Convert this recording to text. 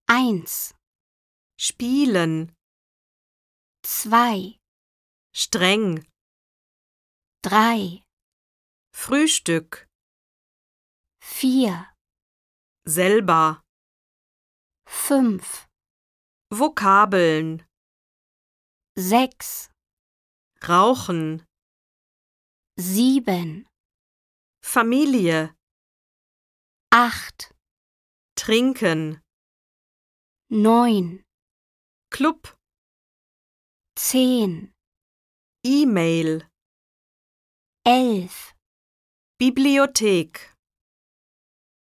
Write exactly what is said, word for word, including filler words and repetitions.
Eins, spielen, zwei, streng, drei, Frühstück, vier, selber, fünf, Vokabeln, sechs, rauchen, sieben, Familie, acht, trinken, neun, Club, zehn, E-Mail, elf. Bibliothek.